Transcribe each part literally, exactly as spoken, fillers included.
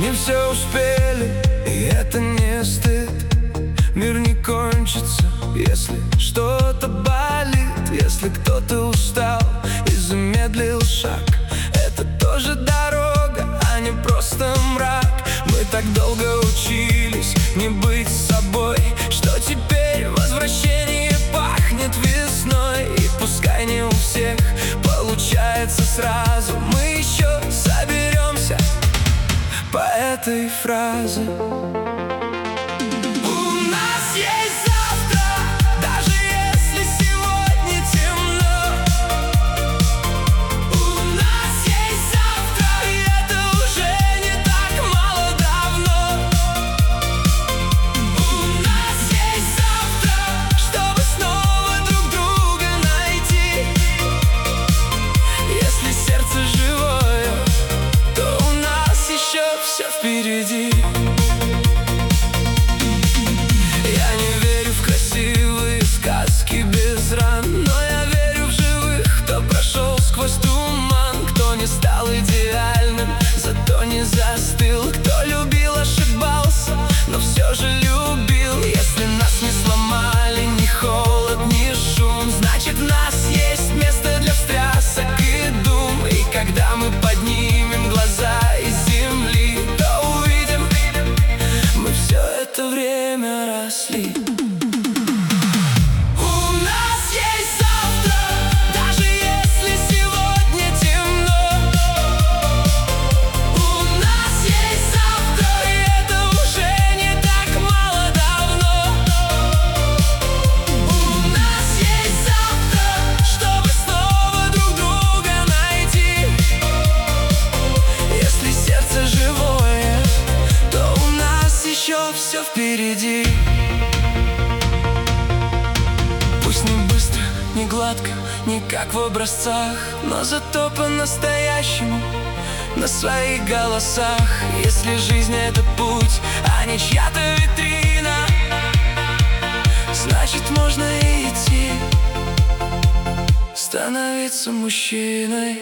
Не все успели, и это не стыд. Мир не кончится, если что-то болит. Если кто-то устал и замедлил шаг, это тоже дорога, а не просто мрак. Мы так долго учились не быть собой, что теперь возвращение пахнет весной. И пускай не у всех получается сразу, мы еще соберемся по этой фразе. Впереди. Я не верю в красивые сказки без ран, но я верю в живых, кто прошел сквозь туман. Кто не стал идеальным, зато не застыл. Кто любил, ошибался, но все же любил. Если нас не сломали ни холод, ни шум, значит в нас есть место для встрясок и дум. И когда мы поднимем глаза из земли, это время росли. У нас есть завтра, даже если сегодня темно. У нас есть завтра, и это уже не так мало давно. У нас есть завтра, чтобы снова друг друга найти. Если сердце живое, то у нас еще все впереди. Пусть не быстро, не гладко, не как в образцах, но зато по-настоящему на своих голосах. Если жизнь — это путь, а не чья-то витрина, значит можно и идти, становиться мужчиной.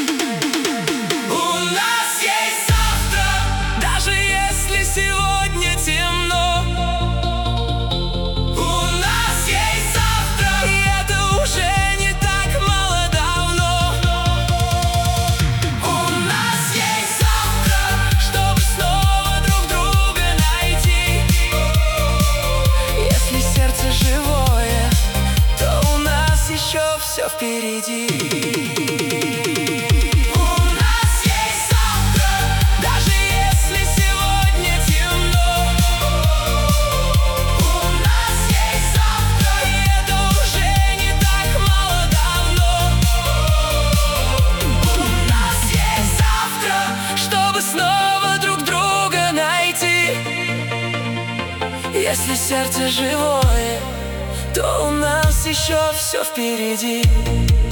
У нас есть завтра, даже если сегодня темно. У нас есть завтра, и это уже не так мало давно. У нас есть завтра, чтобы снова друг друга найти. Если сердце живое, то у нас еще все впереди. Если сердце живое, то у нас еще все впереди.